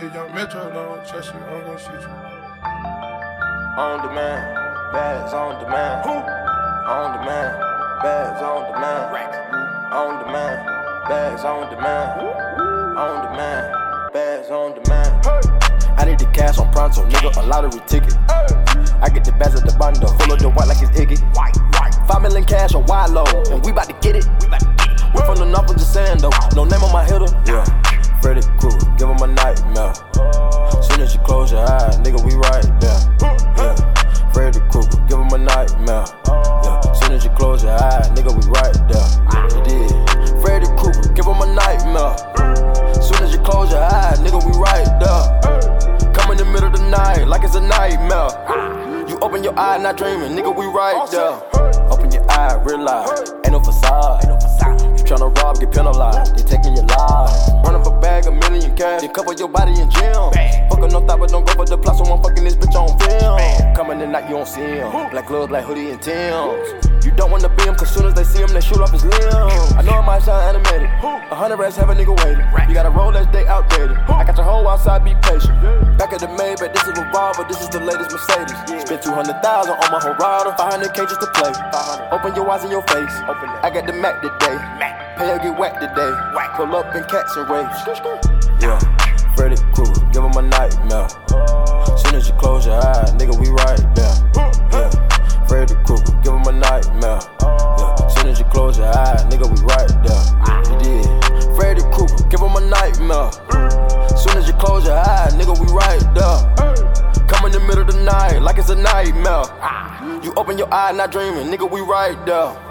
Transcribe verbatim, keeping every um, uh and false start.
Hit young Metro, don't trust you, I'm gon' shoot you. On demand, bags on demand. Who? On demand, bags on demand. On demand, bags on demand. On demand, bags on demand. I need the cash on pronto, nigga, a lottery ticket. I get the bags at the bundle, full of the white like it's Iggy. Five million cash on wide low, and we bout to get it. We from the north, I'm just saying though, no name on my hitter. Yeah, Freddy Krueger, give him a nightmare. Soon as you close your eyes, nigga, we right there. Yeah, Freddy Krueger, give him a nightmare. Yeah, soon as you close your eyes, nigga, we right there. You did. Freddy Krueger, give him a nightmare. Soon as you close your eyes, nigga, we right there. Come in the middle of the night, like it's a nightmare. You open your eye, not dreaming, nigga, we right there. Open your eye, realize, ain't no facade. You tryna rob, get penalized, they taking your life. Run up a bag, a million cash, then cover your body in gym. Fuckin' no thought, but don't go for the plot, so I'm fucking this bitch on film. Coming in night, you don't see him. Black gloves, black hoodie, and Tim's. You don't wanna be him, cause soon as they see him, they shoot off his limbs. I know it might sound animated. A hundred rats have a nigga waiting. You got a Rolex, they outdated. I got your whole outside, be patient. Back at the Maybach, this is Revolver, this is the latest Mercedes. Spent two hundred thousand on my whole rider, five hundred K just to play. Open your eyes in your face. I got the Mac today. Pay or get whacked today. Pull up in cats and race. Yeah, Freddy Krueger, give him a nightmare. Soon as you close your eyes, nigga, we right there. Yeah, Freddy Krueger, give him a nightmare. Yeah, soon as you close your eyes, nigga, we right there. You did. Freddy Krueger, give him a nightmare. Soon as you close your eyes, nigga, we right there. Come in the middle of the night, like it's a nightmare. You open your eye, not dreaming, nigga, we right there.